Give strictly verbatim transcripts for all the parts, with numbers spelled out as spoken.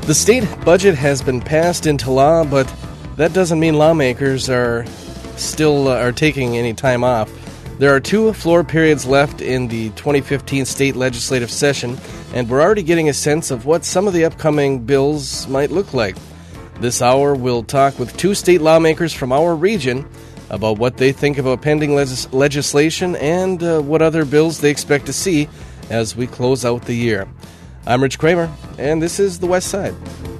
The state budget has been passed into law, but that doesn't mean lawmakers are still uh, are taking any time off. There are two floor periods left in the twenty fifteen state legislative session, and we're already getting a sense of what some of the upcoming bills might look like. This hour, we'll talk with two state lawmakers from our region about what they think about pending legis- legislation and uh, what other bills they expect to see as we close out the year. I'm Rich Kramer, and this is The West Side.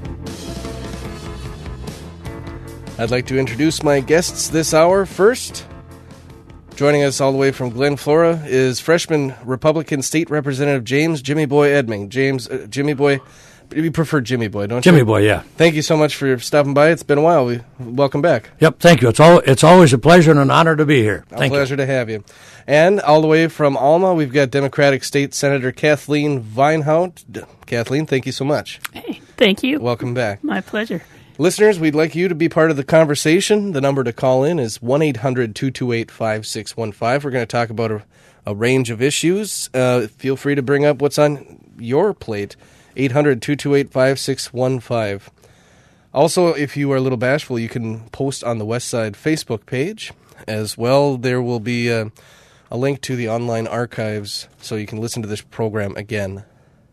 I'd like to introduce my guests this hour. First, joining us all the way from Glen Flora is freshman Republican State Representative James Jimmy Boy Edming. James, uh, Jimmy Boy, you prefer Jimmy Boy, don't you? Jimmy Boy, yeah. Thank you so much for stopping by. It's been a while. We welcome back. Yep, thank you. It's all it's always a pleasure and an honor to be here. Thank a pleasure you. to have you. And all the way from Alma, we've got Democratic State Senator Kathleen Vinehout. D- Kathleen, thank you so much. Hey, thank you. Welcome back. My pleasure. Listeners, we'd like you to be part of the conversation. The number to call in is one eight hundred two two eight five six one five. We're going to talk about a, a range of issues. Uh, feel free to bring up what's on your plate. eight hundred two two eight five six one five. Also, if you are a little bashful, you can post on the West Side Facebook page as well. There will be a, a link to the online archives so you can listen to this program again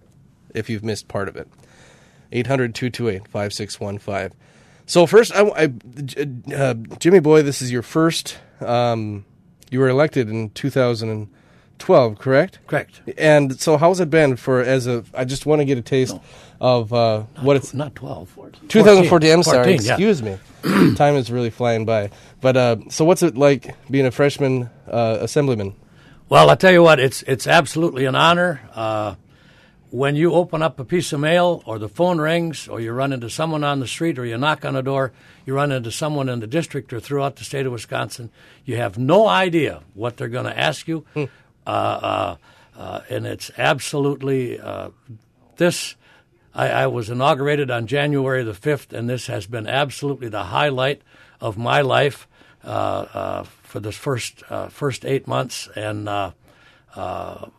if you've missed part of it. eight hundred two two eight five six one five. So first, I, I, uh, Jimmy Boy, this is your first, um, you were elected in two thousand twelve, correct? Correct. And so how's it been for, as a, I just want to get a taste no. of uh, what tw- it's... Not twelve, fourteen. twenty fourteen, I'm sorry, fourteen, excuse yeah. me. Time is really flying by. But uh, so what's it like being a freshman uh, assemblyman? Well, I'll tell you what, it's it's absolutely an honor. Uh, when you open up a piece of mail or the phone rings or you run into someone on the street or you knock on a door, you run into someone in the district or throughout the state of Wisconsin, you have no idea what they're going to ask you. Hmm. Uh, uh, uh, and it's absolutely uh, this. I, I was inaugurated on January the fifth, and this has been absolutely the highlight of my life uh, uh, for this first uh, first eight months. And uh, uh,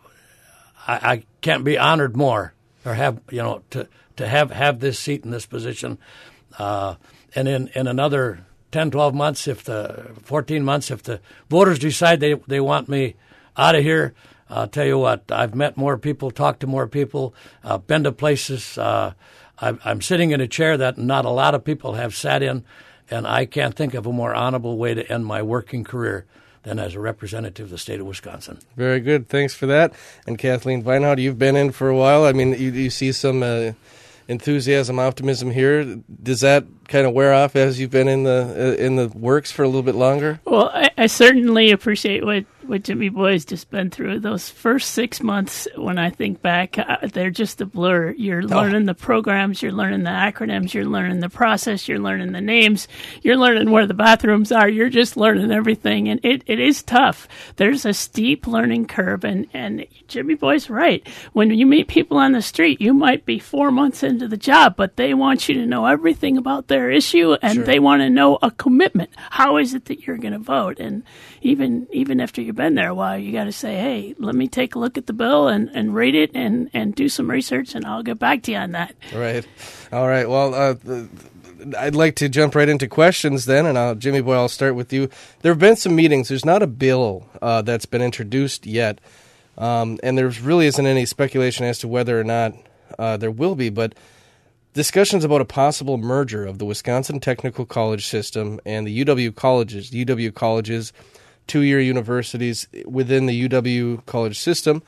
I, I can't be honored more, or have you know to to have, have this seat in this position. Uh, and in, in another ten, twelve months, if the fourteen months, if the voters decide they they want me out of here, I'll tell you what, I've met more people, talked to more people, uh, been to places. Uh, I'm, I'm sitting in a chair that not a lot of people have sat in, and I can't think of a more honorable way to end my working career than as a representative of the state of Wisconsin. Very good. Thanks for that. And Kathleen Vinehout, you've been in for a while. I mean, you, you see some uh, enthusiasm, optimism here. Does that kind of wear off as you've been in the uh, in the works for a little bit longer? Well, I, I certainly appreciate what, what Jimmy Boy's just been through. Those first six months, when I think back, uh, they're just a blur. You're learning oh. the programs, you're learning the acronyms, you're learning the process, you're learning the names, you're learning where the bathrooms are, you're just learning everything. And it, it is tough. There's a steep learning curve, and, and Jimmy Boy's right. When you meet people on the street, you might be four months into the job, but they want you to know everything about their issue, and sure. they want to know a commitment. How is it that you're going to vote? And even even after you've been there a while, you got to say, hey, let me take a look at the bill and, and read it and, and do some research, and I'll get back to you on that. Right. All right. Well, uh, I'd like to jump right into questions then, and I'll, Jimmy Boy, I'll start with you. There have been some meetings. There's not a bill uh, that's been introduced yet, um, and there really isn't any speculation as to whether or not uh, there will be, but discussions about a possible merger of the Wisconsin Technical College system and the U W colleges. The U W colleges, two-year universities within the U W college system.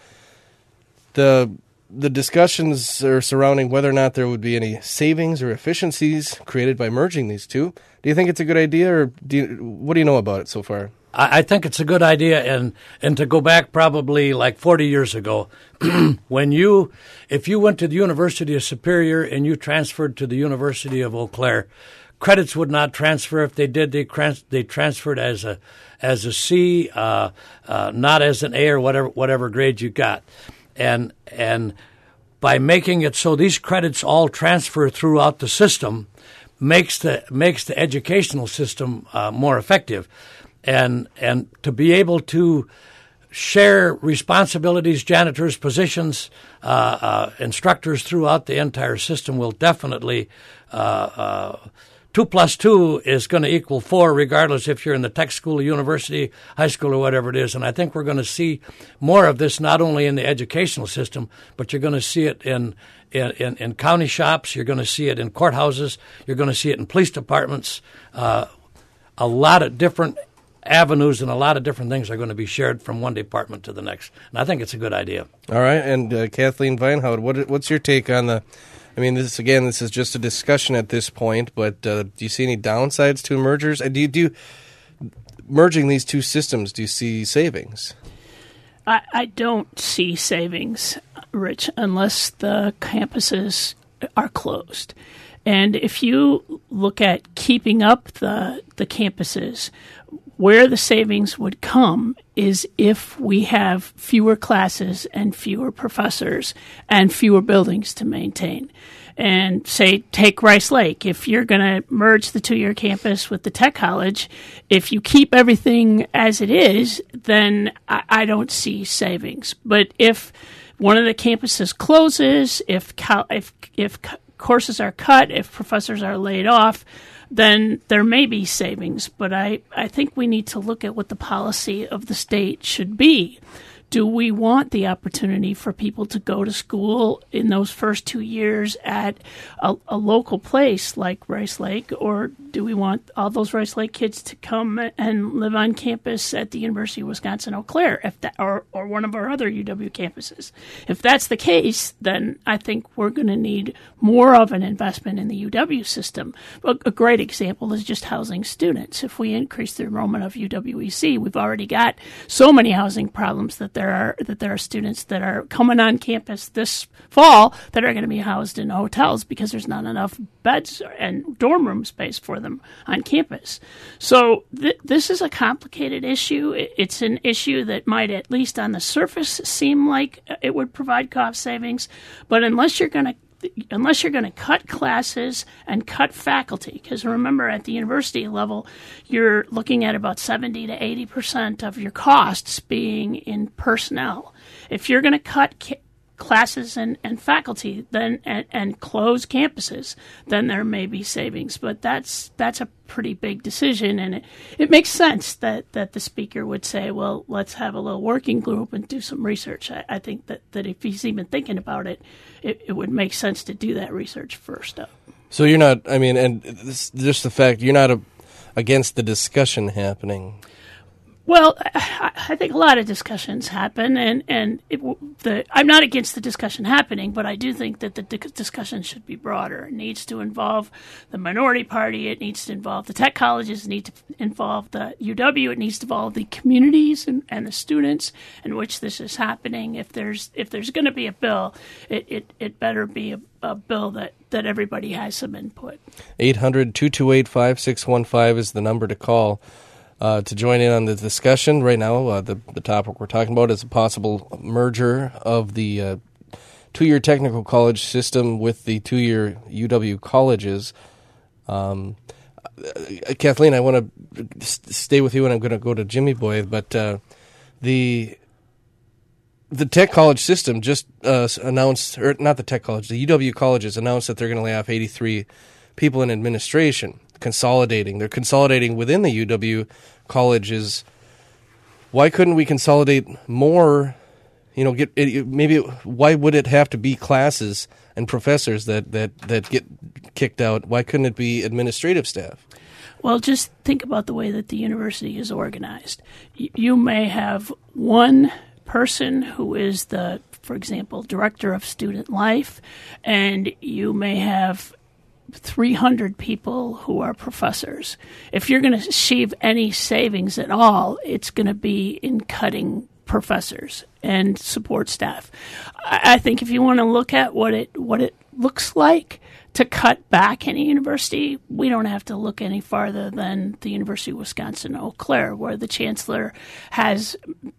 The the discussions are surrounding whether or not there would be any savings or efficiencies created by merging these two. Do you think it's a good idea, or do you, what do you know about it so far? I think it's a good idea, and, and to go back probably like forty years ago, when you, if you went to the University of Superior and you transferred to the University of Eau Claire, credits would not transfer. If they did, they trans- they transferred as a as a C, uh, uh, not as an A or whatever whatever grade you got, and and by making it so these credits all transfer throughout the system, makes the makes the educational system uh, more effective. And and to be able to share responsibilities, janitors, positions, uh, uh, instructors throughout the entire system will definitely uh, uh, two plus two is going to equal four, regardless if you're in the tech school, university, high school, or whatever it is. And I think we're going to see more of this not only in the educational system, but you're going to see it in in, in, in county shops. You're going to see it in courthouses. You're going to see it in police departments. Uh, a lot of different avenues and a lot of different things are going to be shared from one department to the next. And I think it's a good idea. All right. And uh, Kathleen Weinhaut, what, what's your take on the, I mean, this again, this is just a discussion at this point, but uh, do you see any downsides to mergers? And do you do, merging these two systems, do you see savings? I, I don't see savings, Rich, unless the campuses are closed. And if you look at keeping up the the campuses, where the savings would come is if we have fewer classes and fewer professors and fewer buildings to maintain. And say, take Rice Lake. If you're going to merge the two-year campus with the tech college, if you keep everything as it is, then I, I don't see savings. But if one of the campuses closes, if if if courses are cut, if professors are laid off, then there may be savings. But I, I think we need to look at what the policy of the state should be. Do we want the opportunity for people to go to school in those first two years at a, a local place like Rice Lake, or do we want all those Rice Lake kids to come and live on campus at the University of Wisconsin-Eau Claire, if that, or, or one of our other U W campuses? If that's the case, then I think we're going to need more of an investment in the U W system. A, a great example is just housing students. If we increase the enrollment of U W E C, we've already got so many housing problems that there are that there are students that are coming on campus this fall that are going to be housed in hotels because there's not enough beds and dorm room space for them on campus. So th- this is a complicated issue. It's an issue that might, at least on the surface, seem like it would provide cost savings, but unless you're going to Unless you're going to cut classes and cut faculty, because remember at the university level, you're looking at about seventy to eighty percent of your costs being in personnel. If you're going to cut ca- classes and, and faculty then and, and close campuses, then there may be savings. But that's that's a pretty big decision, and it, it makes sense that, that the speaker would say, well, let's have a little working group and do some research. I, I think that, that if he's even thinking about it, it, it would make sense to do that research first up. So you're not, I mean, and this, just the fact, you're not a, against the discussion happening. Well, I, I think a lot of discussions happen, and, and it, the, I'm not against the discussion happening, but I do think that the discussion should be broader. It needs to involve the minority party. It needs to involve the tech colleges. It needs to involve the U W. It needs to involve the communities and, and the students in which this is happening. If there's if there's going to be a bill, it, it, it better be a, a bill that, that everybody has some input. eight hundred, two two eight, five six one five is the number to call. Uh, to join in on the discussion right now, uh, the, the topic we're talking about is a possible merger of the uh, two-year technical college system with the two-year U W colleges. Um, uh, Kathleen, I want to st- stay with you, and I'm going to go to Jimmy Boy, but uh, the the tech college system just uh, announced, or not the tech college, the U W colleges announced that they're going to lay off eighty-three people in administration. Consolidating. They're consolidating within the U W colleges. Why couldn't we consolidate more? You know, get it, maybe why would it have to be classes and professors that, that, that get kicked out? Why couldn't it be administrative staff? Well, just think about the way that the university is organized. Y- you may have one person who is the, for example, director of student life, and you may have three hundred people who are professors. If you're going to achieve any savings at all, it's going to be in cutting professors and support staff. I think if you want to look at what it what it looks like to cut back in a university, we don't have to look any farther than the University of Wisconsin-Eau Claire, where the chancellor has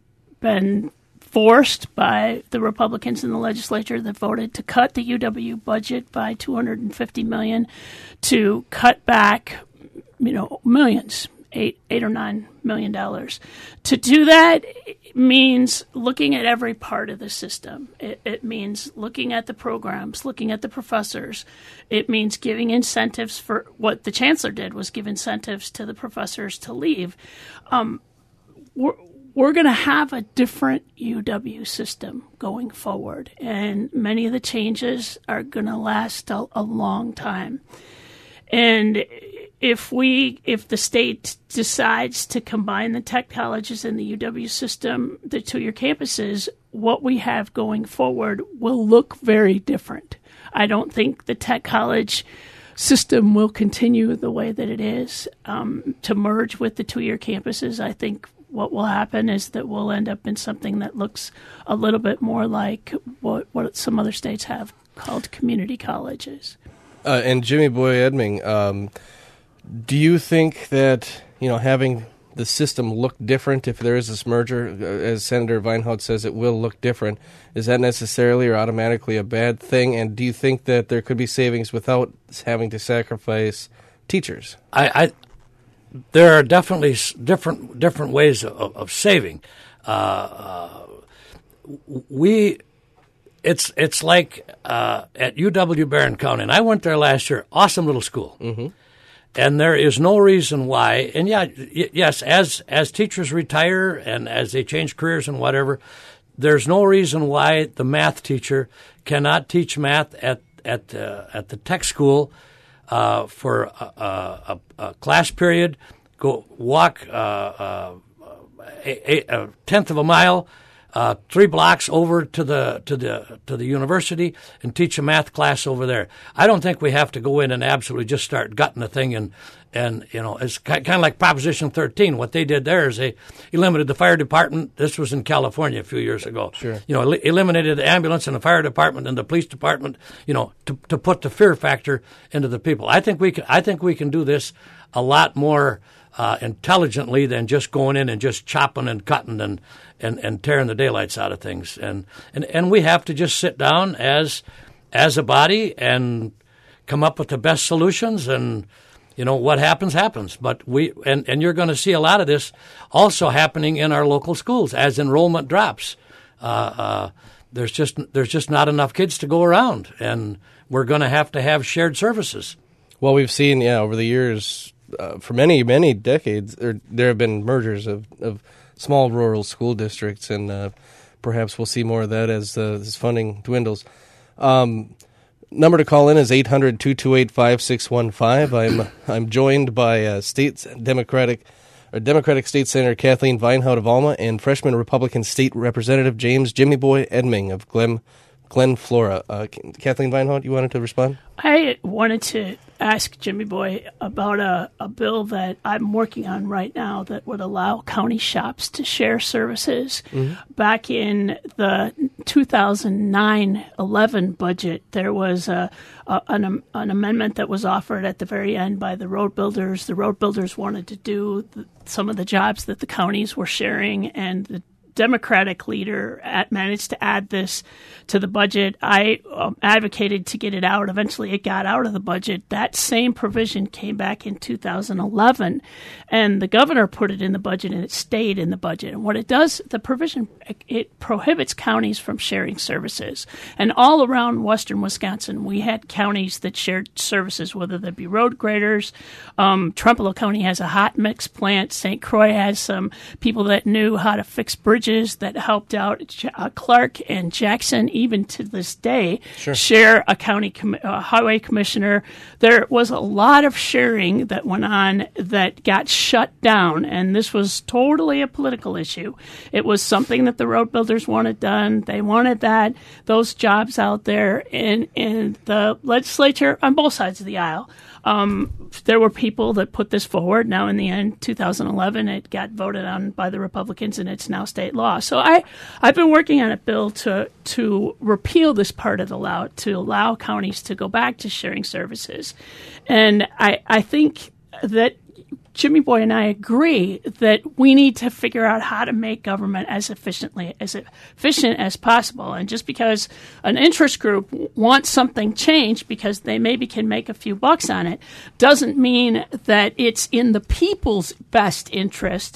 been forced by the Republicans in the legislature that voted to cut the U W budget by two hundred fifty million dollars to cut back, you know, millions. eight, eight or nine million dollars. To do that means looking at every part of the system. It, it means looking at the programs, looking at the professors. It means giving incentives for what the chancellor did was give incentives to the professors to leave. Um, we're, we're going to have a different U W system going forward, and many of the changes are going to last a, a long time. And if we, if the state decides to combine the tech colleges and the U W system, the two-year campuses, what we have going forward will look very different. I don't think the tech college system will continue the way that it is. Um, to merge with the two-year campuses, I think what will happen is that we'll end up in something that looks a little bit more like what, what some other states have called community colleges. Uh, and Jimmy Boy Edming, um, do you think that, you know, having the system look different if there is this merger, as Senator Weinhaut says, it will look different, is that necessarily or automatically a bad thing? And do you think that there could be savings without having to sacrifice teachers? I, I there are definitely different different ways of, of saving. Uh, uh, we. It's it's like uh, at U W Barron County, and I went there last year. Awesome little school, mm-hmm. And there is no reason why. And yeah, y- yes, as as teachers retire and as they change careers and whatever, there's no reason why the math teacher cannot teach math at at uh, at the tech school uh, for a, a, a class period. Go walk uh, uh, a, a tenth of a mile. Uh, three blocks over to the to the to the university and teach a math class over there. I don't think we have to go in and absolutely just start gutting the thing and and you know it's kind of like Proposition thirteen. What they did there is they eliminated the fire department. This was in California a few years ago. Sure. You know, el- eliminated the ambulance and the fire department and the police department. You know, to to put the fear factor into the people. I think we can. I think we can do this a lot more uh, intelligently than just going in and just chopping and cutting and. And, and tearing the daylights out of things, and, and and we have to just sit down as as a body and come up with the best solutions. And you know what happens happens. But we and, and you're going to see a lot of this also happening in our local schools as enrollment drops. Uh, uh, there's just there's just not enough kids to go around, and we're going to have to have shared services. Well, we've seen yeah over the years uh, for many many decades there there have been mergers of. of small rural school districts, and uh, perhaps we'll see more of that as uh, this funding dwindles. Um, number to call in is eight hundred, two two eight, five six one five. I'm I'm joined by uh, State Democratic or Democratic State Senator Kathleen Weinhaut of Alma and freshman Republican State Representative James Jimmy Boy Edming of Glen Glen Flora. Uh, Kathleen Weinhaut, you wanted to respond? I wanted to ask Jimmy Boy about a, a bill that I'm working on right now that would allow county shops to share services. Mm-hmm. Back in the two thousand nine eleven budget, there was a, a, an, an amendment that was offered at the very end by the road builders. The road builders wanted to do the, some of the jobs that the counties were sharing, and the Democratic leader at, managed to add this to the budget. I um, advocated to get it out. Eventually, it got out of the budget. That same provision came back in two thousand eleven, and the governor put it in the budget, and it stayed in the budget. And what it does, the provision, it prohibits counties from sharing services. And all around western Wisconsin, we had counties that shared services, whether they be road graders. Um, Trempealeau County has a hot mix plant. Saint Croix has some people that knew how to fix bridges that helped out. uh, Clark and Jackson, even to this day, sure. share a county com- uh, highway commissioner. There was a lot of sharing that went on that got shut down, and this was totally a political issue. It was something that the road builders wanted done. They wanted that, those jobs out there in, in the legislature on both sides of the aisle. Um, there were people that put this forward. Now, in the end, two thousand eleven, it got voted on by the Republicans, and it's now state law. So I, I've been working on a bill to to repeal this part of the law, to allow counties to go back to sharing services. And I, I think that Jimmy Boy and I agree that we need to figure out how to make government as efficiently as efficient as possible. And just because an interest group wants something changed because they maybe can make a few bucks on it doesn't mean that it's in the people's best interest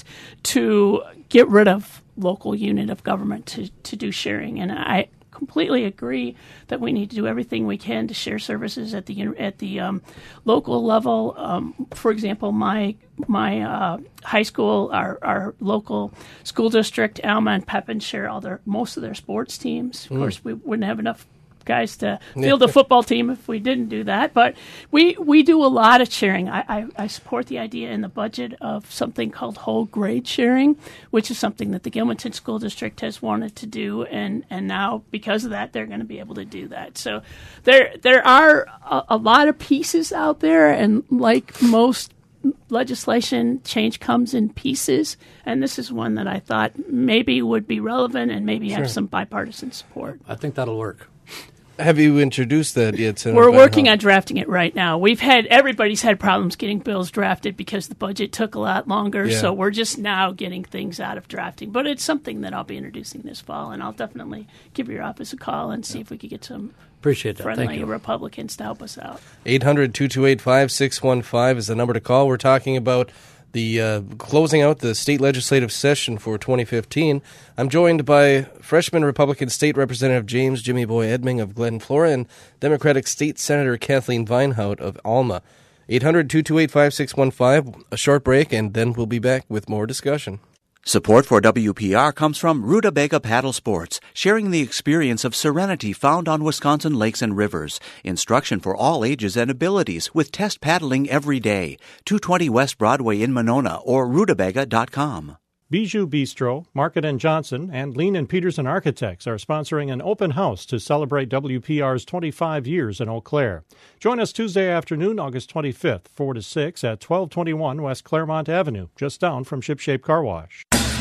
to get rid of local unit of government to, to do sharing. And I completely agree that we need to do everything we can to share services at the at the um, local level. Um, for example, my my uh, high school, our our local school district, Alma and Pepin, share all their most of their sports teams. Of mm. course, we wouldn't have enough guys to field a football team if we didn't do that. But we we do a lot of sharing. I, I, I support the idea in the budget of something called whole grade sharing, which is something that the Gilmanton School District has wanted to do, and, and now because of that, they're going to be able to do that. So there there are a, a lot of pieces out there, and like most legislation, change comes in pieces, and this is one that I thought maybe would be relevant and maybe sure. have some bipartisan support. I think that'll work. Have you introduced that yet, Senator We're working on drafting it right now. We've had everybody's had problems getting bills drafted because the budget took a lot longer, yeah. so we're just now getting things out of drafting. But it's something that I'll be introducing this fall, and I'll definitely give your office a call and see yeah. if we could get some Appreciate that. friendly Thank you. Republicans to help us out. eight hundred, two two eight, five six one five is the number to call. We're talking about the uh, closing out the state legislative session for twenty fifteen. I'm joined by freshman Republican State Representative James Jimmy Boy Edming of Glen Flora and Democratic State Senator Kathleen Vinehout of Alma. eight hundred, two two eight, five six one five, a short break, and then we'll be back with more discussion. Support for W P R comes from Rutabaga Paddle Sports, sharing the experience of serenity found on Wisconsin lakes and rivers. Instruction for all ages and abilities with test paddling every day. two twenty West Broadway in Monona or rutabaga dot com. Bijou Bistro, Market and Johnson, and Lean and Peterson Architects are sponsoring an open house to celebrate W P R's twenty-five years in Eau Claire. Join us Tuesday afternoon, August twenty-fifth, four to six at twelve twenty-one West Claremont Avenue, just down from Shipshape Car Wash.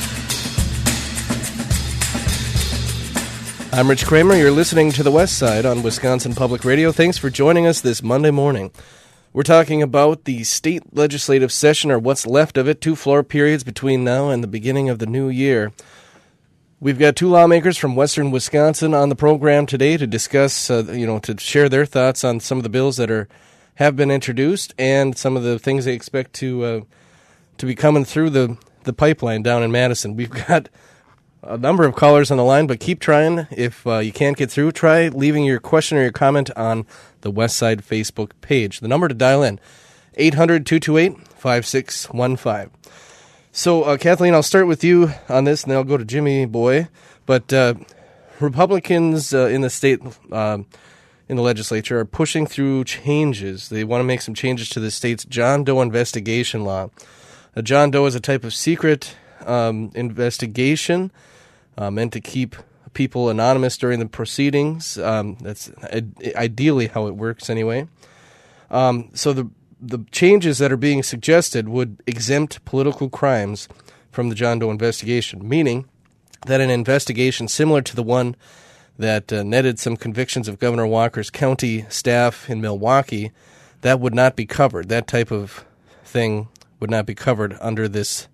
I'm Rich Kramer. You're listening to The West Side on Wisconsin Public Radio. Thanks for joining us this Monday morning. We're talking about the state legislative session, or what's left of it, two floor periods between now and the beginning of the new year. We've got two lawmakers from western Wisconsin on the program today to discuss, uh, you know, to share their thoughts on some of the bills that are have been introduced and some of the things they expect to uh, to be coming through the, the pipeline down in Madison. We've got a number of callers on the line, but keep trying. If uh, you can't get through, try leaving your question or your comment on the West Side Facebook page. The number to dial in, eight hundred, two two eight, five six one five. So, uh, Kathleen, I'll start with you on this, and then I'll go to Jimmy Boy. But uh, Republicans uh, in the state, uh, in the legislature, are pushing through changes. They want to make some changes to the state's John Doe investigation law. A John Doe is a type of secret um, investigation Uh, meant to keep people anonymous during the proceedings. Um, that's ideally how it works anyway. Um, so the the changes that are being suggested would exempt political crimes from the John Doe investigation, meaning that an investigation similar to the one that uh, netted some convictions of Governor Walker's county staff in Milwaukee, that would not be covered. That type of thing would not be covered under this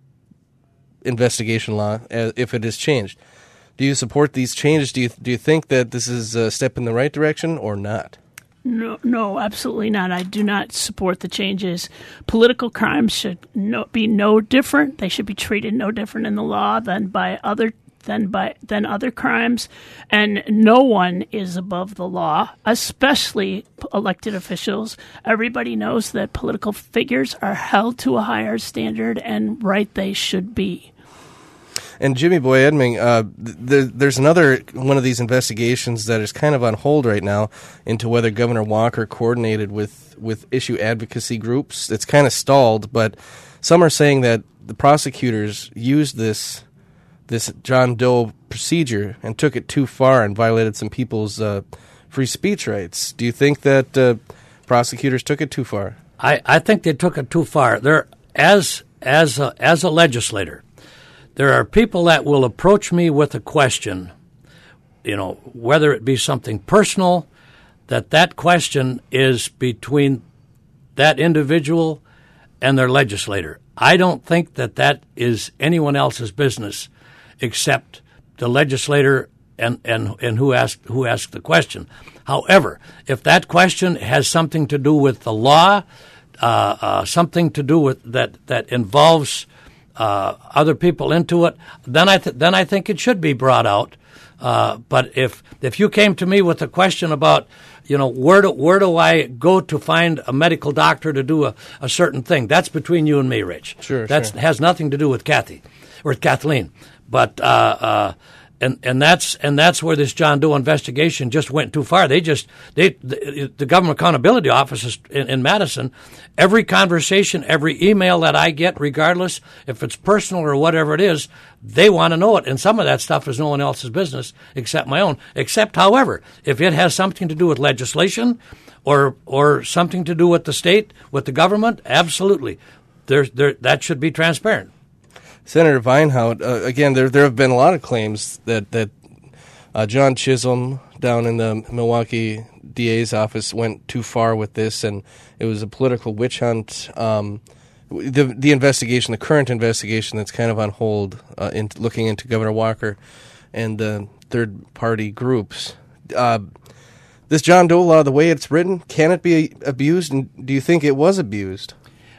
investigation law if it is changed. Do you support these changes? Do you do you think that this is a step in the right direction or not? No, no, absolutely not. I do not support the changes. Political crimes should no, be no different. They should be treated no different in the law than by other than by than other crimes, and no one is above the law, especially elected officials. Everybody knows that political figures are held to a higher standard, and right they should be. And Jimmy Boy Edming, uh, th- there's another one of these investigations that is kind of on hold right now into whether Governor Walker coordinated with, with issue advocacy groups. It's kind of stalled, but some are saying that the prosecutors used this this John Doe procedure and took it too far and violated some people's uh, free speech rights. Do you think that uh, prosecutors took it too far? I, I think they took it too far. There, as as a, as a legislator, there are people that will approach me with a question, you know, whether it be something personal, that that question is between that individual and their legislator. I don't think that that is anyone else's business except the legislator and, and, and who asked who asked the question. However, if that question has something to do with the law, uh, uh, something to do with that that involves uh, other people into it, then I th- then I think it should be brought out. Uh, but if if you came to me with a question about, you know, where do where do I go to find a medical doctor to do a, a certain thing, that's between you and me, Rich. Sure, that sure. has nothing to do with Kathy or Kathleen. But uh, uh, and and that's and that's where this John Doe investigation just went too far. They just they the, the Government Accountability Office is in, in Madison. Every conversation, every email that I get, regardless if it's personal or whatever it is, they want to know it. And some of that stuff is no one else's business except my own. Except, however, if it has something to do with legislation or or something to do with the state, with the government, absolutely, there there that should be transparent. Senator Vinehout, uh, again, there there have been a lot of claims that that uh, John Chisholm down in the Milwaukee D A's office went too far with this, and it was a political witch hunt. Um, the the investigation, the current investigation that's kind of on hold, uh, in looking into Governor Walker and the third party groups. Uh, this John Doe law, the way it's written, can it be abused? And do you think it was abused?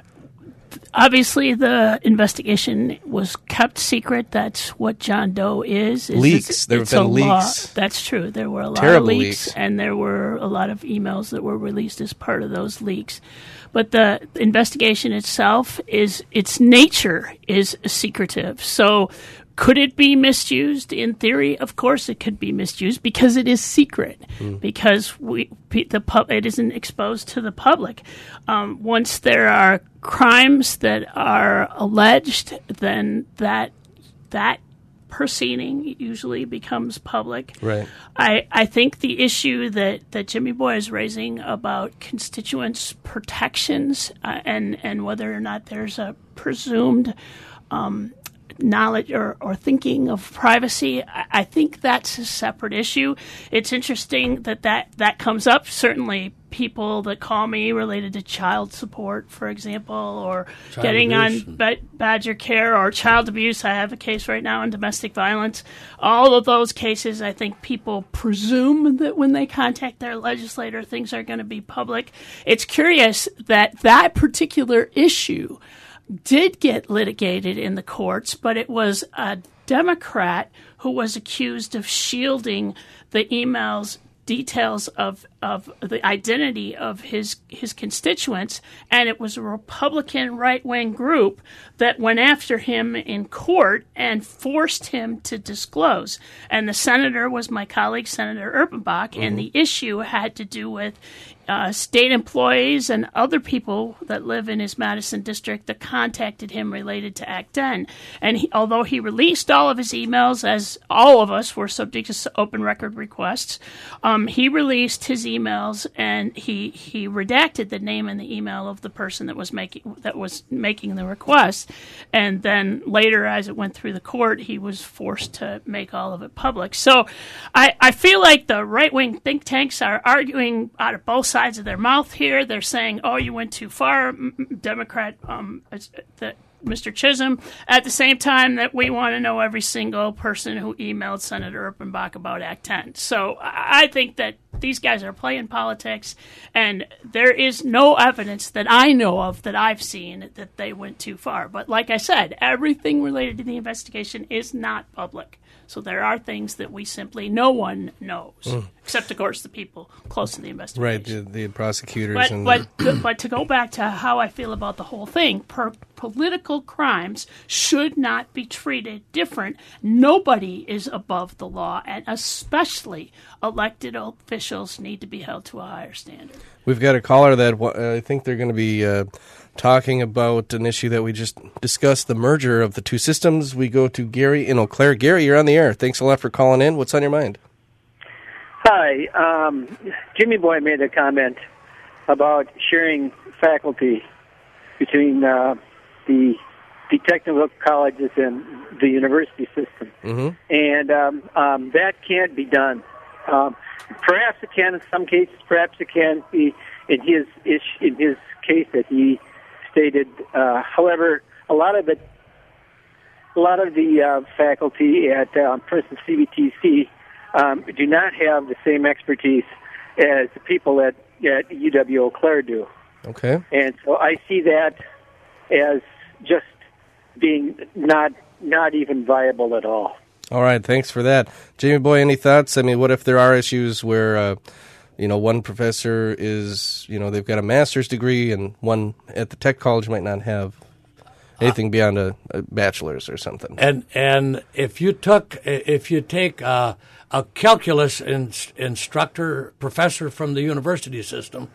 Obviously, the investigation was kept secret. That's what John Doe is. is leaks. It's, there it's have been leaks. leaks. That's true. There were a lot Terrible of leaks, leaks, and there were a lot of emails that were released as part of those leaks. But the investigation itself is its nature is secretive. So could it be misused? In theory, of course it could be misused because it is secret, mm. because we the pub, it isn't exposed to the public. Um, once there are crimes that are alleged, then that that proceeding usually becomes public. Right. I, I think the issue that, that Jimmy Boy is raising about constituents' protections uh, and, and whether or not there's a presumed um, knowledge or, or thinking of privacy, I, I think that's a separate issue. It's interesting that, that that comes up. Certainly people that call me related to child support, for example, or child getting abuse. on ba- Badger Care or child abuse. I have a case right now on domestic violence. All of those cases, I think people presume that when they contact their legislator, things are going to be public. It's curious that that particular issue did get litigated in the courts, but it was a Democrat who was accused of shielding the emails details of, of the identity of his his constituents, and it was a Republican right-wing group that went after him in court and forced him to disclose. And the senator was my colleague, Senator Erpenbach, mm-hmm. and the issue had to do with uh, state employees and other people that live in his Madison district that contacted him related to Act ten. And he, although he released all of his emails, as all of us were subject to open record requests, um, he released his emails and he he redacted the name and the email of the person that was making that was making the request. And then later, as it went through the court, he was forced to make all of it public. So I, I feel like the right-wing think tanks are arguing out of both sides of their mouth here. They're saying, oh, you went too far, Democrat, um, the, Mister Chisholm, at the same time that we want to know every single person who emailed Senator Erpenbach about Act ten. So I think that these guys are playing politics, and there is no evidence that I know of that I've seen that they went too far. But like I said, everything related to the investigation is not public. So there are things that we simply, no one knows, mm. except, of course, the people close to the investigation. Right, the, the prosecutors. But, and but, the... but to go back to how I feel about the whole thing, per, political crimes should not be treated different. Nobody is above the law, and especially elected officials need to be held to a higher standard. We've got a caller that uh, I think they're going to be uh, talking about an issue that we just discussed, the merger of the two systems. We go to Gary in Eau Claire. Gary, you're on the air. Thanks a lot for calling in. What's on your mind? Hi. Um, Jimmy Boy made a comment about sharing faculty between uh, the the technical colleges and the university system. Mm-hmm. And um, um, that can't be done. Um, perhaps it can in some cases. Perhaps it can be in his in his case that he stated. Uh, however, a lot of it, a lot of the uh, faculty at, uh, for instance, C B T C, um, do not have the same expertise as the people at, at U W Eau Claire do. Okay. And so I see that as just being not not even viable at all. All right, thanks for that. Jamie Boy, any thoughts? I mean, what if there are issues where, uh, you know, one professor is, you know, they've got a master's degree and one at the tech college might not have anything beyond a, a bachelor's or something? And and if you took if you take uh, a calculus in, instructor professor from the university system,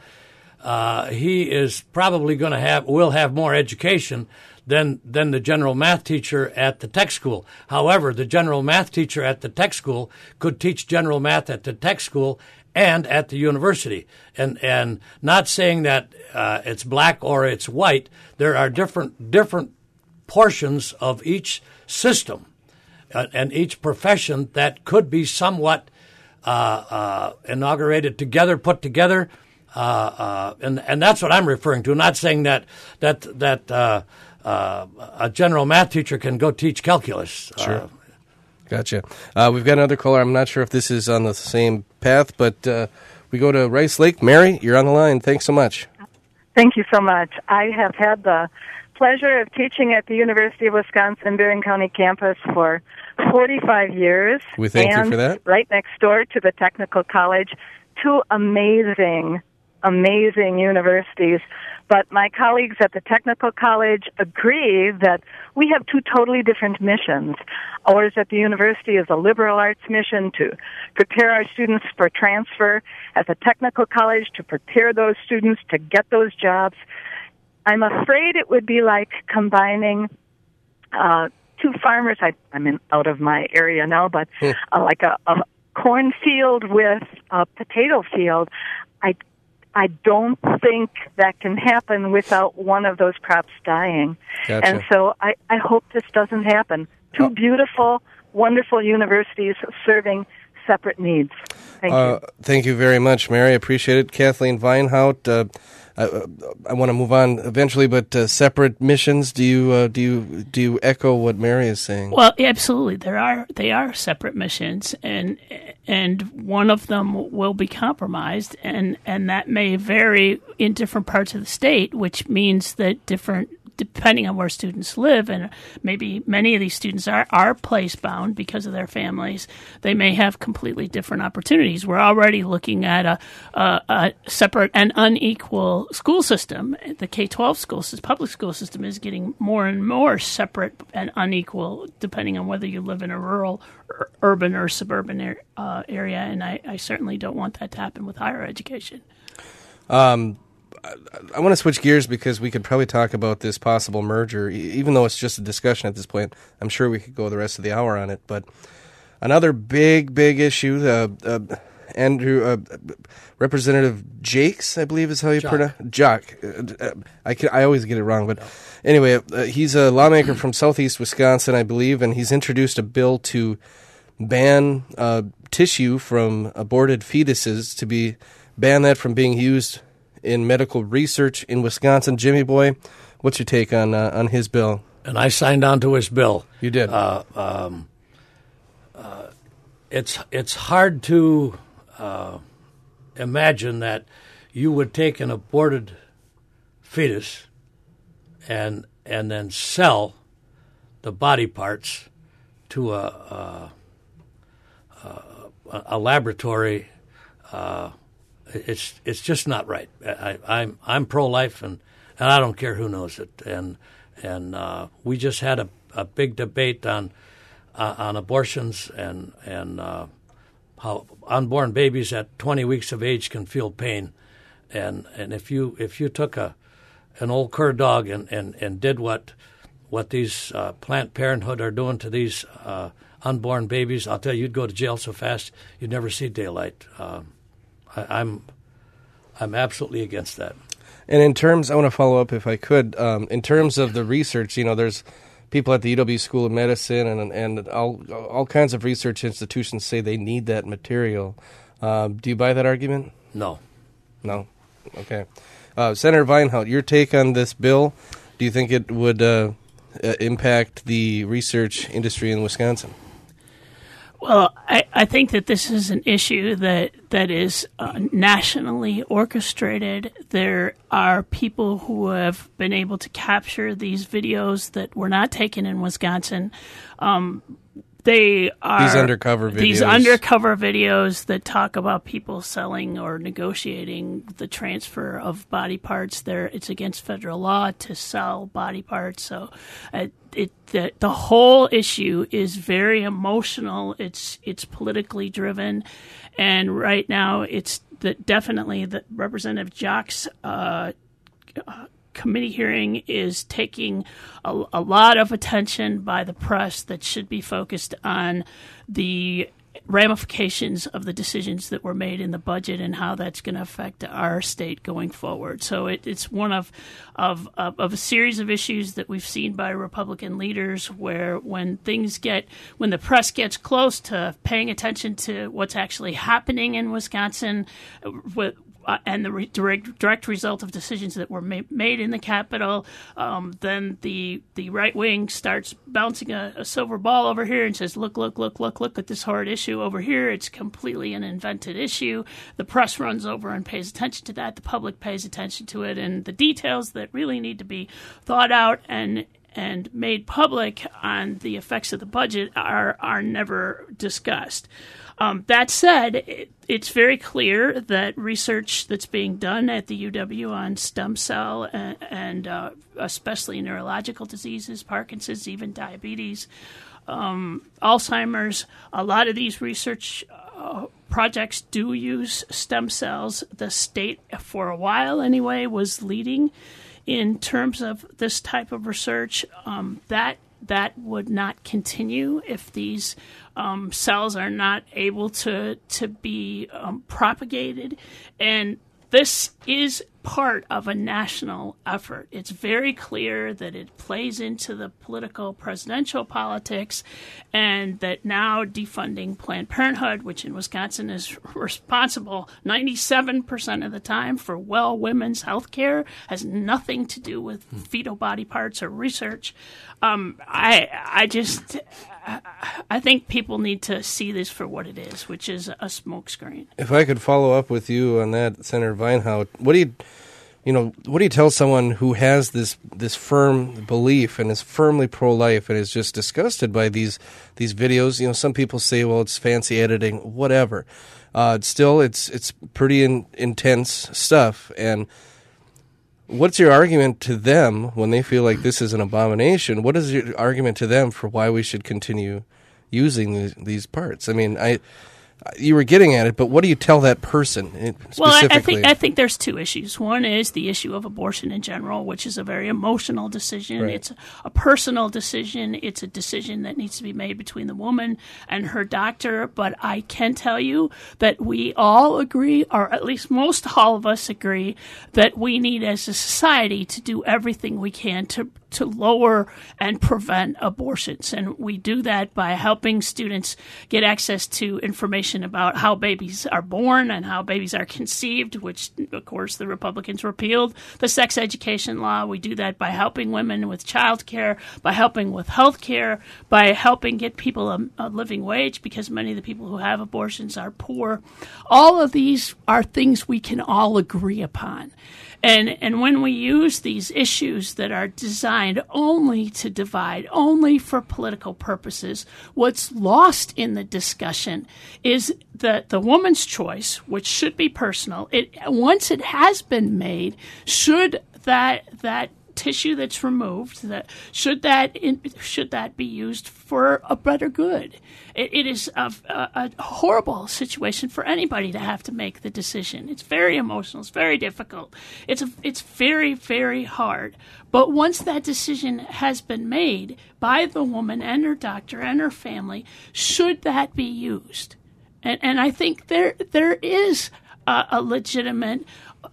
uh, he is probably going to have will have more education than than the general math teacher at the tech school. However, the general math teacher at the tech school could teach general math at the tech school and at the university. And and not saying that uh, it's black or it's white. There are different different portions of each system uh, and each profession that could be somewhat uh, uh, inaugurated together, put together. Uh, uh, and and that's what I'm referring to. Not saying that that that uh, uh, a general math teacher can go teach calculus. Sure. Uh, Gotcha. Uh, we've got another caller. I'm not sure if this is on the same path, but uh, we go to Rice Lake. Mary, you're on the line. Thanks so much. Thank you so much. I have had the pleasure of teaching at the University of Wisconsin Bering County campus for forty-five years. We thank and you for that. Right next door to the Technical College. Two amazing, amazing universities. But my colleagues at the Technical College agree that we have two totally different missions. Ours at the university is a liberal arts mission to prepare our students for transfer, at the Technical College to prepare those students to get those jobs. I'm afraid it would be like combining uh, two farmers. I, I'm in, out of my area now, but uh, like a, a cornfield with a potato field. I I don't think that can happen without one of those crops dying. Gotcha. And so I, I hope this doesn't happen. Two Oh. beautiful, wonderful universities serving separate needs. Thank Uh, you. thank you very much, Mary. I appreciate it. Kathleen Weinhaut, uh, I, I want to move on eventually, but uh, separate missions. Do you uh, do you do you echo what Mary is saying? Well, absolutely. There are they are separate missions, and and one of them will be compromised, and, and that may vary in different parts of the state, which means that different. Depending on where students live, and maybe many of these students are, are place-bound because of their families, they may have completely different opportunities. We're already looking at a, a, a separate and unequal school system. The K twelve school system, public school system is getting more and more separate and unequal depending on whether you live in a rural, or urban, or suburban uh, area, and I, I certainly don't want that to happen with higher education. Um, I, I want to switch gears because we could probably talk about this possible merger, e- even though it's just a discussion at this point. I'm sure we could go the rest of the hour on it. But another big, big issue, uh, uh, Andrew, uh, Representative Jakes, I believe is how you Jock. pronounce Jock. Uh, uh, I, can, I always get it wrong. But anyway, uh, he's a lawmaker from southeast Wisconsin, I believe, and he's introduced a bill to ban uh, tissue from aborted fetuses, to be ban that from being used in medical research in Wisconsin. Jimmy Boy, what's your take on uh, on his bill? and I signed on to his bill. You did. Uh, um, uh, it's it's hard to uh, imagine that you would take an aborted fetus and and then sell the body parts to a a, a, a laboratory. Uh, it's it's just not right. I, I'm I'm pro-life, and, and I don't care who knows it. And and uh, we just had a, a big debate on uh, on abortions and and uh, how unborn babies at twenty weeks of age can feel pain. And and if you if you took a an old cur dog and, and, and did what what these uh, Planned Parenthood are doing to these uh, unborn babies, I'll tell you, you'd go to jail so fast you'd never see daylight. Um, I, I'm I'm absolutely against that. And in terms, I want to follow up if I could. Um, in terms of the research, you know, there's people at the U W School of Medicine and and all all kinds of research institutions say they need that material. Um, do you buy that argument? No. No. Okay. Uh, Senator Vinehart, your take on this bill? Do you think it would uh, uh, impact the research industry in Wisconsin? Well, I, I think that this is an issue that that is uh, nationally orchestrated. There are people who have been able to capture these videos that were not taken in Wisconsin. Um, They are these undercover videos. These undercover videos that talk about people selling or negotiating the transfer of body parts. There, it's against federal law to sell body parts. So, uh, it the, the whole issue is very emotional. It's it's politically driven, and right now it's the, definitely the Representative Jock's Uh, uh, committee hearing is taking a, a lot of attention by the press that should be focused on the ramifications of the decisions that were made in the budget and how that's going to affect our state going forward. So it, it's one of, of of of a series of issues that we've seen by Republican leaders where when things get, when the press gets close to paying attention to what's actually happening in Wisconsin, with Uh, and the re- direct, direct result of decisions that were ma- made in the Capitol, um, then the the right wing starts bouncing a, a silver ball over here and says, look, look, look, look, look at this horrid issue over here. It's completely an invented issue. The press runs over and pays attention to that. The public pays attention to it. And the details that really need to be thought out and and made public on the effects of the budget are, are never discussed. Um, that said, it, it's very clear that research that's being done at the U W on stem cell and, and uh, especially neurological diseases, Parkinson's, even diabetes, um, Alzheimer's, a lot of these research uh, projects do use stem cells. The state, for a while anyway, was leading in terms of this type of research. Um, that that would not continue if these um, cells are not able to to be um, propagated. And this is part of a national effort. It's very clear that it plays into the political presidential politics, and that now defunding Planned Parenthood, which in Wisconsin is responsible ninety-seven percent of the time for well women's health care, has nothing to do with fetal body parts or research. Um, I I just I think people need to see this for what it is, which is a smokescreen. If I could follow up with you on that, Senator Vinehart, what do you, you know, what do you tell someone who has this this firm belief and is firmly pro-life and is just disgusted by these these videos? You know, some people say, well, it's fancy editing, whatever. Uh, still, it's it's pretty in, intense stuff. And what's your argument to them when they feel like this is an abomination? What is your argument to them for why we should continue using these, these parts? I mean, I you were getting at it, but what do you tell that person specifically? Well, I, I think I think there's two issues. One is the issue of abortion in general, which is a very emotional decision. Right. It's a personal decision. It's a decision that needs to be made between the woman and her doctor. But I can tell you that we all agree, or at least most all of us agree, that we need as a society to do everything we can to to lower and prevent abortions. And we do that by helping students get access to information about how babies are born and how babies are conceived, which, of course, the Republicans repealed the sex education law. We do that by helping women with child care, by helping with health care, by helping get people a, a living wage, because many of the people who have abortions are poor. All of these are things we can all agree upon. And and when we use these issues that are designed only to divide, only for political purposes, what's lost in the discussion is that the woman's choice, which should be personal, it once it has been made, should that that tissue that's removed, that should that in, should that be used for a better good? It, it is a, a, a horrible situation for anybody to have to make the decision. It's very emotional. It's very difficult. It's a, it's very, very hard. But once that decision has been made by the woman and her doctor and her family, should that be used? And, and I think there there is a, a legitimate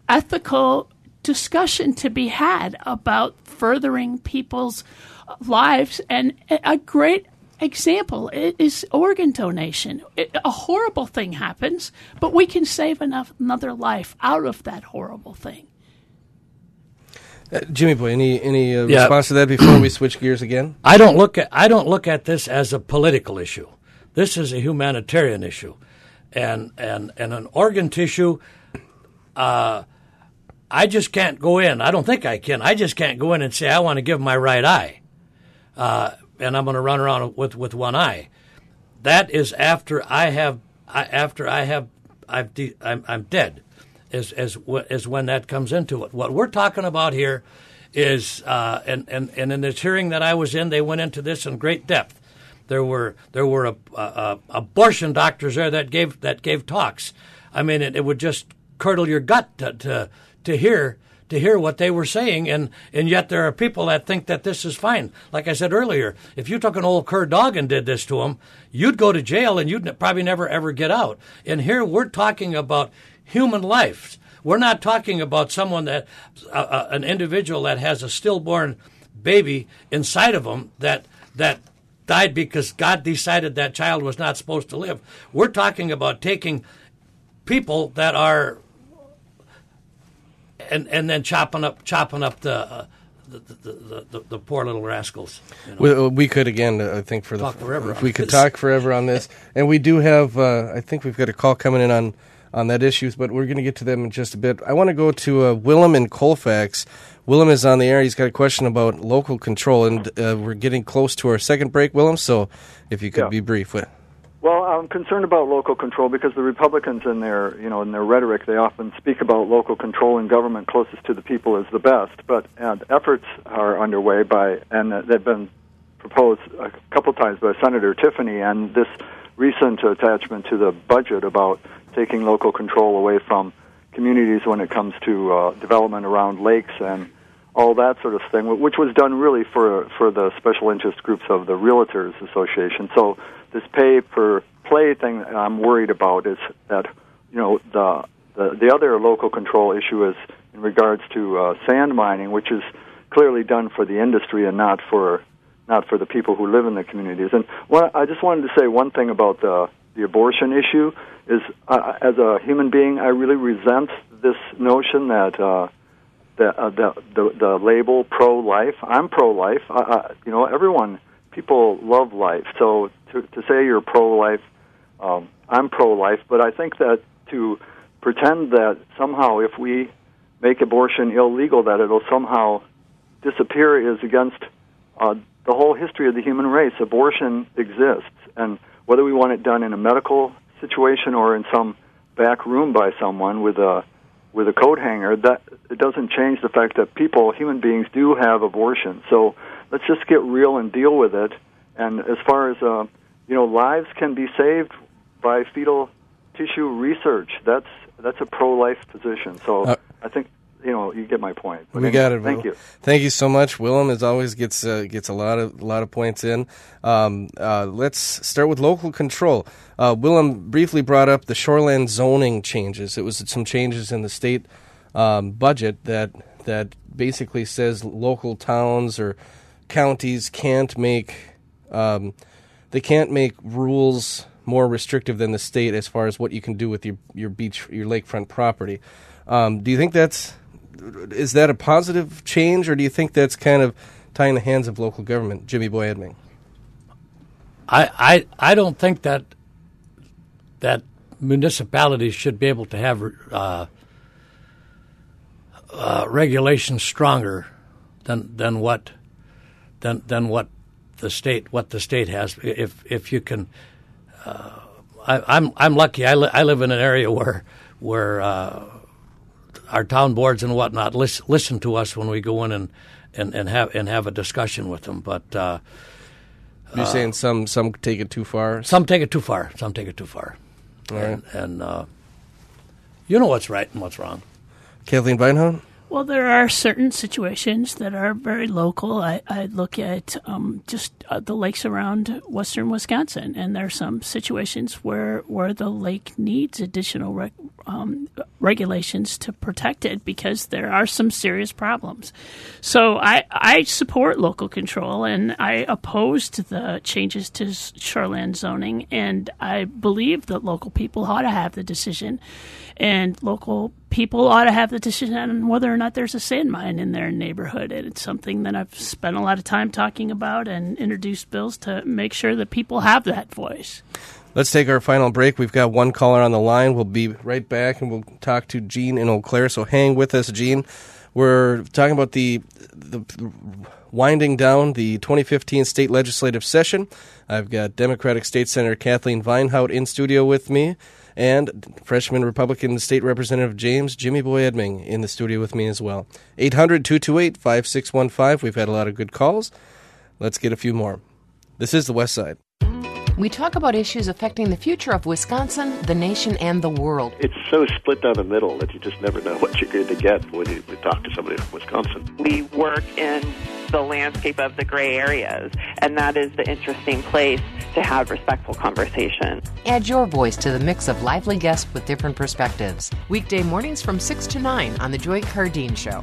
ethical discussion to be had about furthering people's lives. And a great example is organ donation. It, a horrible thing happens, but we can save enough, another life out of that horrible thing. Uh, Jimmy Boy, any any uh, Yeah. response to that before we switch gears again? I don't look at I don't look at this as a political issue. This is a humanitarian issue, and and and an organ tissue. Uh, I just can't go in. I don't think I can. I just can't go in and say I want to give my right eye, uh, and I'm going to run around with, with one eye. That is after I have I, after I have I've de- I'm, I'm dead. Is as is when that comes into it. What we're talking about here is, uh, and, and and in this hearing that I was in, they went into this in great depth. There were there were a, a, a abortion doctors there that gave that gave talks. I mean, it, it would just curdle your gut to, to to hear to hear what they were saying, and and yet there are people that think that this is fine. Like I said earlier, if you took an old cur dog and did this to him, you'd go to jail and you'd probably never ever get out. And here we're talking about human lives. We're not talking about someone that, uh, uh, an individual that has a stillborn baby inside of them that that died because God decided that child was not supposed to live. We're talking about taking people that are, and and then chopping up chopping up the. Uh, The, the, the, the, the poor little rascals. You know. We, we could again, uh, I think for Talk the forever on we could this. talk forever on this, and we do have. Uh, I think we've got a call coming in on on that issues, but we're going to get to them in just a bit. I want to go to uh, Willem in Colfax. Willem is on the air. He's got a question about local control, and uh, we're getting close to our second break, Willem. So, if you could Yeah. be brief. With Well, I'm concerned about local control because the Republicans in their, you know, in their rhetoric, they often speak about local control and government closest to the people as the best. But and efforts are underway by, and uh, they've been proposed a couple times by Senator Tiffany, and this recent attachment to the budget about taking local control away from communities when it comes to uh, development around lakes and all that sort of thing, which was done really for for the special interest groups of the Realtors Association. So this pay per play thing that I'm worried about is that, you know, the the, the other local control issue is in regards to uh, sand mining, which is clearly done for the industry and not for not for the people who live in the communities. And one, I just wanted to say one thing about the the abortion issue is, uh, as a human being, I really resent this notion that. Uh, The, uh, the the the label pro-life. I'm pro-life. Uh, uh, you know, everyone, people love life. So to to say you're pro-life, um, I'm pro-life. But I think that to pretend that somehow if we make abortion illegal, that it'll somehow disappear is against uh, the whole history of the human race. Abortion exists, and whether we want it done in a medical situation or in some back room by someone with a with a coat hanger, that it doesn't change the fact that people, human beings, do have abortion. So let's just get real and deal with it. And as far as, uh, you know, lives can be saved by fetal tissue research. That's that's a pro-life position. So uh, I think, you know, you get my point. But we anyway, got it. Thank Will. you. Thank you so much. Willem, as always, gets uh, gets a lot of a lot of points in. Um, uh, let's start with local control. Uh, Willem briefly brought up the shoreland zoning changes. It was some changes in the state um, budget that that basically says local towns or counties can't make um, they can't make rules more restrictive than the state as far as what you can do with your your beach your lakefront property. Um, do you think that's Is that a positive change, or do you think that's kind of tying the hands of local government? Jimmy Boy Edming. I, I, I don't think that that municipalities should be able to have uh, uh, regulations stronger than than what than than what the state what the state has. If if you can, uh, I, I'm I'm lucky. I, li- I live in an area where where. Uh, our town boards and whatnot listen, listen to us when we go in and, and, and have and have a discussion with them. But uh, you're uh, saying some some take it too far. Some take it too far. Some take it too far. All and right. and uh, you know what's right and what's wrong. Kathleen Beinhout? Well, there are certain situations that are very local. I, I look at um, just uh, the lakes around western Wisconsin, and there are some situations where where the lake needs additional rec- um, regulations to protect it, because there are some serious problems. So I, I support local control, and I opposed the changes to shoreland zoning, and I believe that local people ought to have the decision, and local people ought to have the decision on whether or not there's a sand mine in their neighborhood. And it's something that I've spent a lot of time talking about and introduced bills to make sure that people have that voice. Let's take our final break. We've got one caller on the line. We'll be right back, and we'll talk to Gene in Eau Claire. So hang with us, Gene. We're talking about the, the winding down the twenty fifteen state legislative session. I've got Democratic State Senator Kathleen Vinehout in studio with me, and freshman Republican State Representative James Jimmy Boy Edming in the studio with me as well. eight hundred, two two eight, five six one five. We've had a lot of good calls. Let's get a few more. This is the West Side. We talk about issues affecting the future of Wisconsin, the nation, and the world. It's so split down the middle that you just never know what you're going to get when you talk to somebody from Wisconsin. We work in the landscape of the gray areas, and that is the interesting place to have respectful conversation. Add your voice to the mix of lively guests with different perspectives. Weekday mornings from six to nine on The Joy Cardine Show.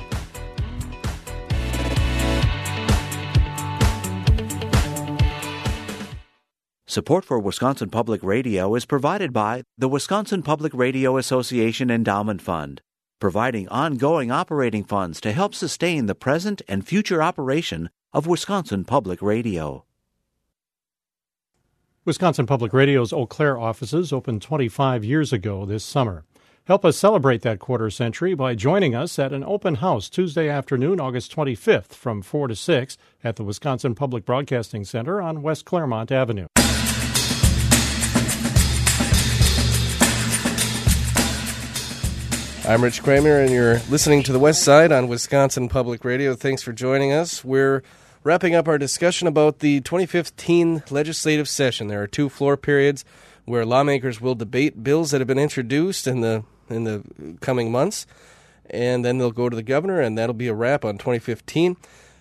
Support for Wisconsin Public Radio is provided by the Wisconsin Public Radio Association Endowment Fund, providing ongoing operating funds to help sustain the present and future operation of Wisconsin Public Radio. Wisconsin Public Radio's Eau Claire offices opened twenty-five years ago this summer. Help us celebrate that quarter century by joining us at an open house Tuesday afternoon, August twenty-fifth, from four to six at the Wisconsin Public Broadcasting Center on West Claremont Avenue. I'm Rich Kramer, and you're listening to The West Side on Wisconsin Public Radio. Thanks for joining us. We're wrapping up our discussion about the twenty fifteen legislative session. There are two floor periods where lawmakers will debate bills that have been introduced in the in the coming months, and then they'll go to the governor, and that'll be a wrap on twenty fifteen.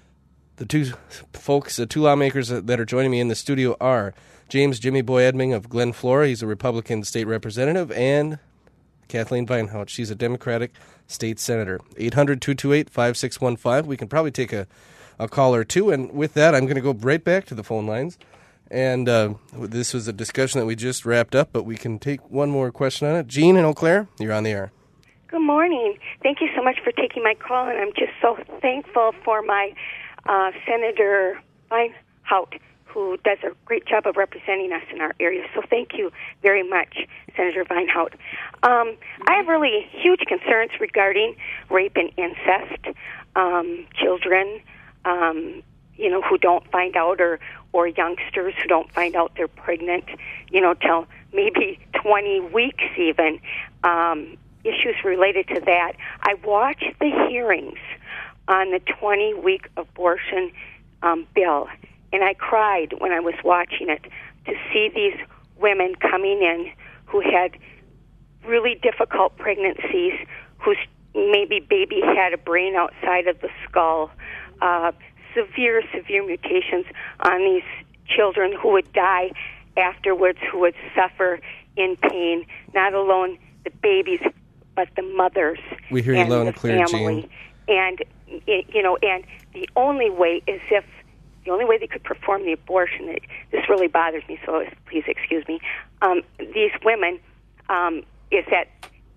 The two folks, the two lawmakers that are joining me in the studio are James Jimmy Boy Edming of Glen Flora. He's a Republican state representative, and Kathleen Vinehout. She's a Democratic state senator. eight hundred, two two eight, five six one five. We can probably take a, a call or two. And with that, I'm going to go right back to the phone lines. And uh, this was a discussion that we just wrapped up, but we can take one more question on it. Jean in Eau Claire, you're on the air. Good morning. Thank you so much for taking my call, and I'm just so thankful for my uh, Senator Vinehout, who does a great job of representing us in our area. So thank you very much, Senator Vinehout. Um, I have really huge concerns regarding rape and incest, um, children, um, you know, who don't find out, or, or youngsters who don't find out they're pregnant, you know, till maybe twenty weeks even, um, issues related to that. I watched the hearings on the twenty-week abortion um, bill, and I cried when I was watching it to see these women coming in who had really difficult pregnancies, whose maybe baby had a brain outside of the skull, uh, severe, severe mutations on these children who would die afterwards, who would suffer in pain, not alone the babies, but the mothers. We hear you and loud the and clear, family. Jean. And, it, you know, and the only way is if The only way they could perform the abortion, it, this really bothers me, so please excuse me, um, these women, um, is that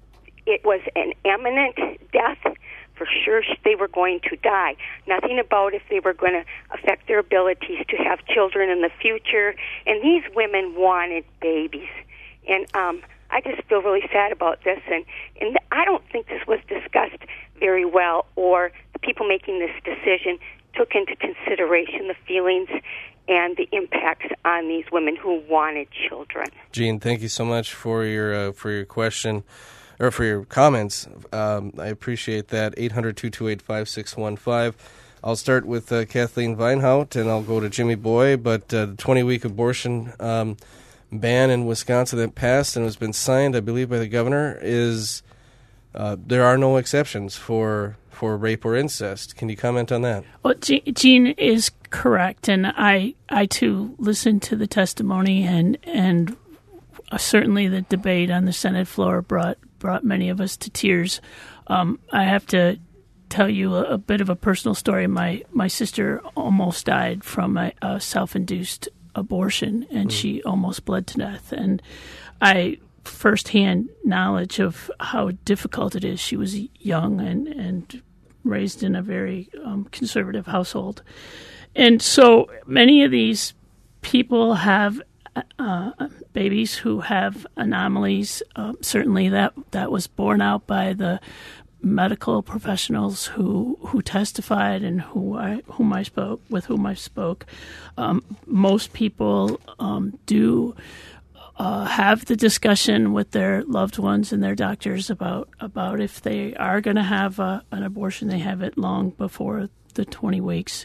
it was an imminent death. For sure they were going to die. Nothing about if they were going to affect their abilities to have children in the future. And these women wanted babies. And um, I just feel really sad about this. And, and I don't think this was discussed very well, or the people making this decision took into consideration the feelings and the impacts on these women who wanted children. Jean, thank you so much for your uh, for your question, or for your comments. Um, I appreciate that. eight hundred, two two eight, five six one five. I'll start with uh, Kathleen Vinehout, and I'll go to Jimmy Boy. But uh, the twenty-week abortion um, ban in Wisconsin that passed and has been signed, I believe, by the governor, is uh, there are no exceptions for for rape or incest. Can you comment on that? Well, Jean is correct, and I, I too listened to the testimony, and and certainly the debate on the Senate floor brought brought many of us to tears. Um, I have to tell you a, a bit of a personal story. My my sister almost died from a, a self-induced abortion, and mm. she almost bled to death. And I firsthand knowledge of how difficult it is. She was young and, and raised in a very um, conservative household. And so many of these people have uh, babies who have anomalies. Uh, certainly that, that was borne out by the medical professionals who, who testified and who I, whom I spoke, with whom I spoke. Um, most people um, do Uh, have the discussion with their loved ones and their doctors about, about if they are going to have a, an abortion, they have it long before the twenty weeks.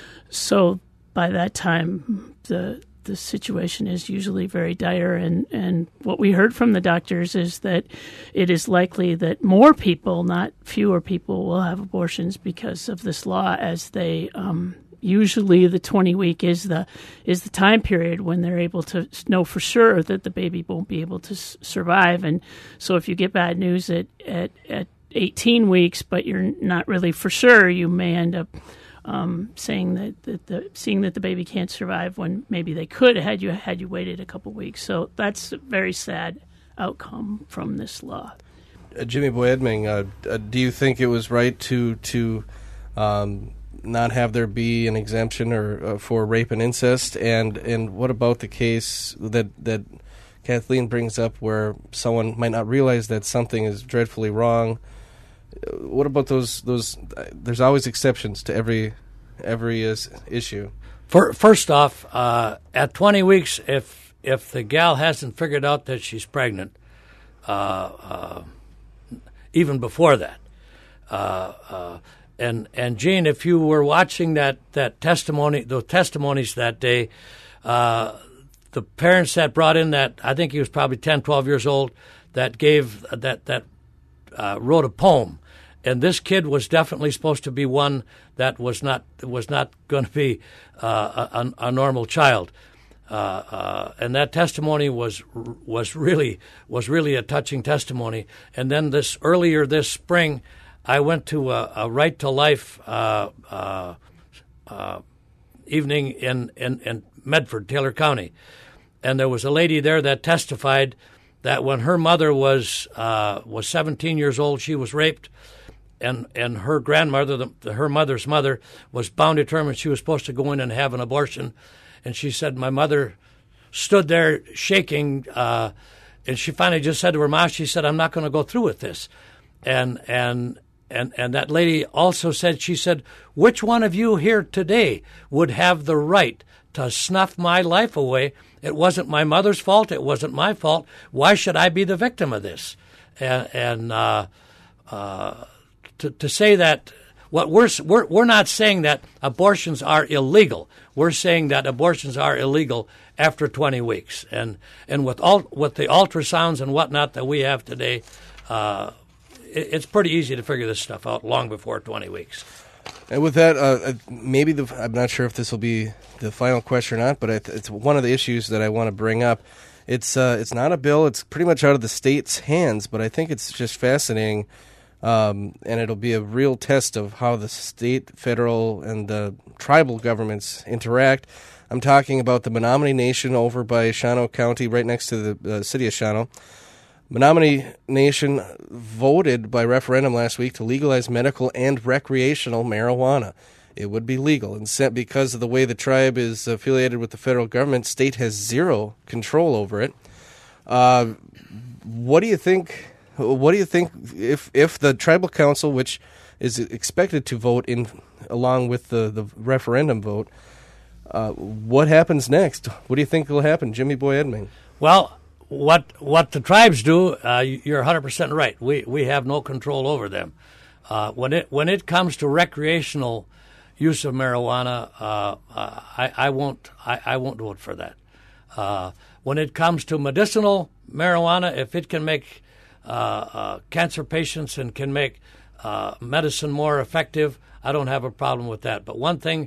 So by that time, the the situation is usually very dire. And, and what we heard from the doctors is that it is likely that more people, not fewer people, will have abortions because of this law, as they um, usually the twenty week is the is the time period when they're able to know for sure that the baby won't be able to s- survive. And so if you get bad news at, at, at eighteen weeks, but you're not really for sure, you may end up um, saying that, that the seeing that the baby can't survive when maybe they could had you had you waited a couple weeks. So that's a very sad outcome from this law. Uh, Jimmy Boy Edming, uh, uh, do you think it was right to to um, not have there be an exemption or uh, for rape and incest? And and what about the case that that Kathleen brings up where someone might not realize that something is dreadfully wrong? What about those those? Uh, there's always exceptions to every every is, issue. For, first off, uh, at twenty weeks, if if the gal hasn't figured out that she's pregnant, uh, uh, even before that. Uh, uh, And and Gene, if you were watching that, that testimony, those testimonies that day, uh, the parents that brought in that, I think he was probably ten, twelve years old, that gave that that uh, wrote a poem, and this kid was definitely supposed to be one that was not was not going to be uh, a, a normal child, uh, uh, and that testimony was was really was really a touching testimony. And then this earlier this spring, I went to a, a Right to Life uh, uh, uh, evening in, in, in Medford, Taylor County, and there was a lady there that testified that when her mother was uh, was seventeen years old, she was raped, and and her grandmother, the, her mother's mother, was bound determined she was supposed to go in and have an abortion, and she said, my mother stood there shaking, uh, and she finally just said to her mom, she said, I'm not going to go through with this, and and. And and that lady also said, she said, which one of you here today would have the right to snuff my life away? It wasn't my mother's fault. It wasn't my fault. Why should I be the victim of this? And, and uh, uh, to, to say that, what we're, we're we're not saying that abortions are illegal. We're saying that abortions are illegal after twenty weeks. And and with all with the ultrasounds and whatnot that we have today, uh, it's pretty easy to figure this stuff out long before twenty weeks. And with that, uh, maybe the, I'm not sure if this will be the final question or not, but it's one of the issues that I want to bring up. It's uh, it's not a bill. It's pretty much out of the state's hands, but I think it's just fascinating, um, and it'll be a real test of how the state, federal, and the tribal governments interact. I'm talking about the Menominee Nation over by Shawano County, right next to the uh, city of Shawano. Menominee Nation voted by referendum last week to legalize medical and recreational marijuana. It would be legal. And because of the way the tribe is affiliated with the federal government, state has zero control over it. Uh, what do you think? What do you think if if the tribal council, which is expected to vote in along with the, the referendum vote, uh, what happens next? What do you think will happen, Jimmy Boy Edming? Well, What what the tribes do, uh, you're one hundred percent right. We we have no control over them. Uh, when it when it comes to recreational use of marijuana, uh, uh, I, I won't I, I won't vote for that. Uh, when it comes to medicinal marijuana, if it can make uh, uh, cancer patients and can make uh, medicine more effective, I don't have a problem with that. But one thing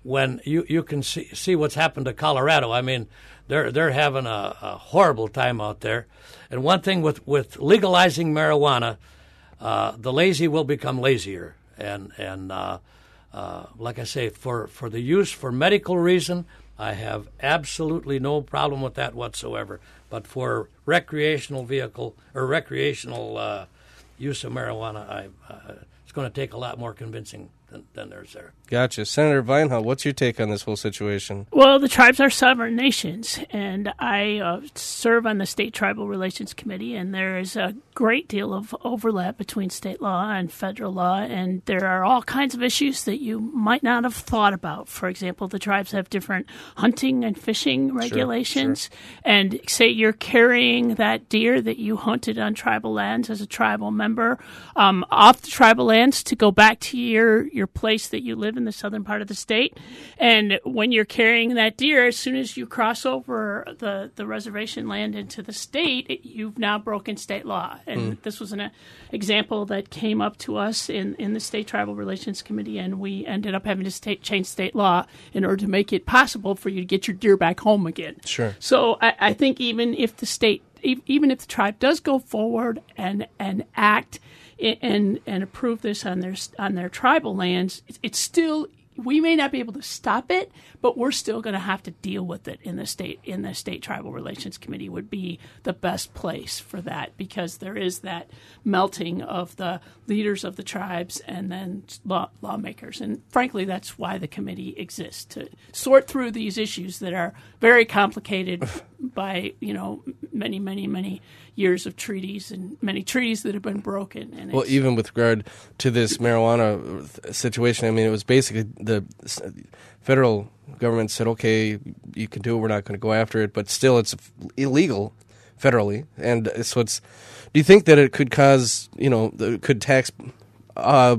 when you, you can see, see what's happened to Colorado. I mean, they're they're having a, a horrible time out there. And one thing with, with legalizing marijuana, uh, the lazy will become lazier. And and uh, uh, like I say, for, for the use for medical reason, I have absolutely no problem with that whatsoever. But for recreational vehicle or recreational uh, use of marijuana, I, uh, it's going to take a lot more convincing than, than there's there. Gotcha. Senator Vinehart, what's your take on this whole situation? Well, the tribes are sovereign nations, and I uh, serve on the State Tribal Relations Committee, and there is a great deal of overlap between state law and federal law, and there are all kinds of issues that you might not have thought about. For example, the tribes have different hunting and fishing regulations, sure, sure. and say you're carrying that deer that you hunted on tribal lands as a tribal member um, off the tribal lands to go back to your, your place that you live in the southern part of the state. And when you're carrying that deer, as soon as you cross over the, the reservation land into the state, it, you've now broken state law. And mm. this was an uh, example that came up to us in, in the State Tribal Relations Committee, and we ended up having to state, change state law in order to make it possible for you to get your deer back home again. Sure. So I, I think even if the state, even if the tribe does go forward and, and act and and approve this on their on their tribal lands, it's still, we may not be able to stop it, but we're still going to have to deal with it in the state in the State Tribal Relations Committee would be the best place for that, because there is that melting of the leaders of the tribes and then law, lawmakers. And frankly, that's why the committee exists, to sort through these issues that are very complicated by, you know, many, many, many years of treaties and many treaties that have been broken. And well, even with regard to this marijuana situation, I mean, it was basically the federal government said, okay, you can do it, we're not going to go after it, but still it's illegal federally. And so it's, do you think that it could cause, you know, could tax uh,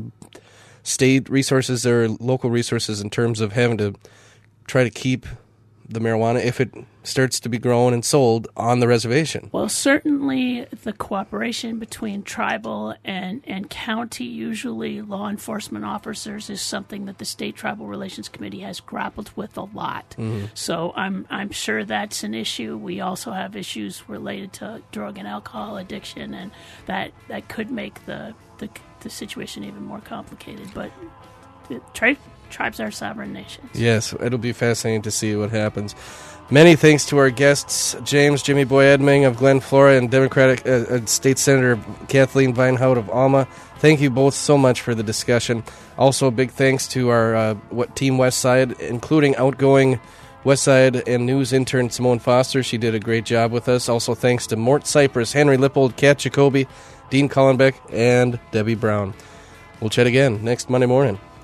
state resources or local resources in terms of having to try to keep the marijuana if it starts to be grown and sold on the reservation? Well, certainly the cooperation between tribal and, and county, usually law enforcement officers, is something that the State Tribal Relations Committee has grappled with a lot. Mm-hmm. So I'm I'm sure that's an issue. We also have issues related to drug and alcohol addiction, and that, that could make the, the the situation even more complicated. But the tri- tribes are sovereign nations. Yes, it'll be fascinating to see what happens. Many thanks to our guests, James Jimmy Boy Edming of Glen Flora and Democratic uh, State Senator Kathleen Vinehart of Alma. Thank you both so much for the discussion. Also, a big thanks to our uh, what Team Westside, including outgoing Westside and News intern Simone Foster. She did a great job with us. Also, thanks to Mort Cypress, Henry Lippold, Kat Jacoby, Dean Cullenbeck, and Debbie Brown. We'll chat again next Monday morning.